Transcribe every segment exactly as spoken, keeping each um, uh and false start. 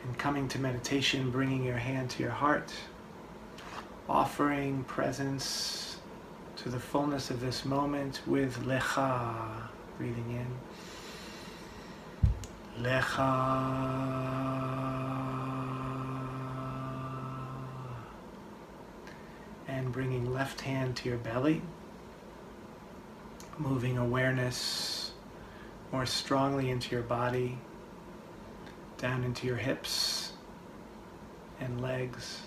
And coming to meditation, bringing your hand to your heart, offering presence to the fullness of this moment with Lecha, breathing in. Lecha. And bringing left hand to your belly, moving awareness more strongly into your body, down into your hips and legs,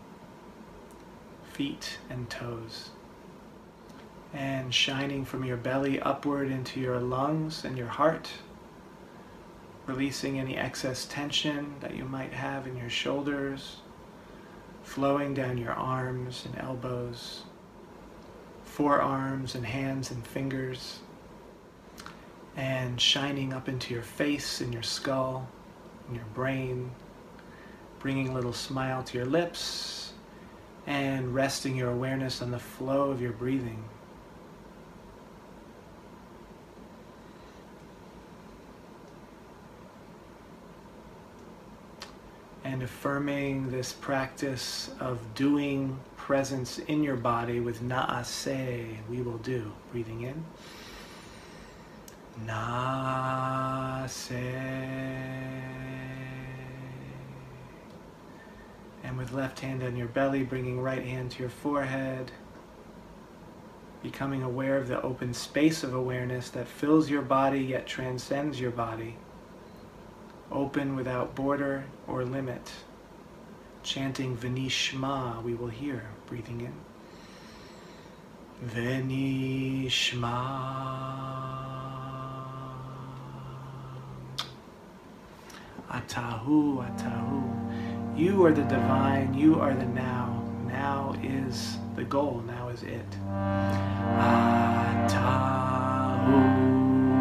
feet and toes. And shining from your belly upward into your lungs and your heart, releasing any excess tension that you might have in your shoulders, flowing down your arms and elbows, forearms and hands and fingers, and shining up into your face and your skull and your brain, bringing a little smile to your lips, and resting your awareness on the flow of your breathing. And affirming this practice of doing presence in your body with Na'aseh, we will do. Breathing in. Na'aseh. And with left hand on your belly, bringing right hand to your forehead, becoming aware of the open space of awareness that fills your body yet transcends your body. Open without border or limit. Chanting V'nishma, we will hear. Breathing in. V'nishma. Atahu, Atahu. You are the divine, you are the now. Now is the goal, now is it. Atahu.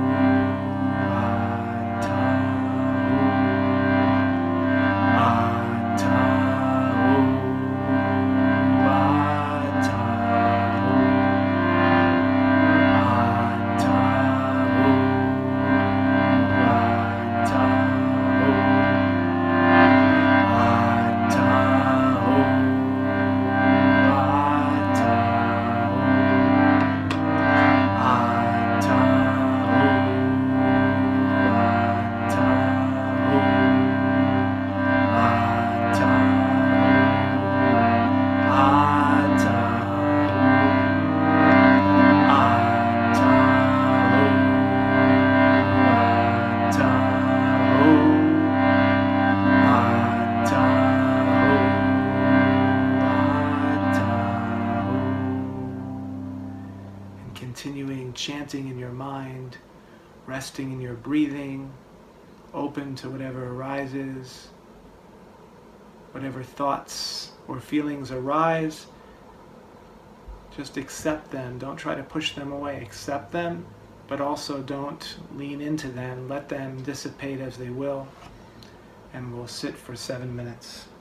Continuing chanting in your mind, resting in your breathing, open to whatever arises, whatever thoughts or feelings arise, just accept them. Don't try to push them away. Accept them, but also don't lean into them. Let them dissipate as they will, and we'll sit for seven minutes.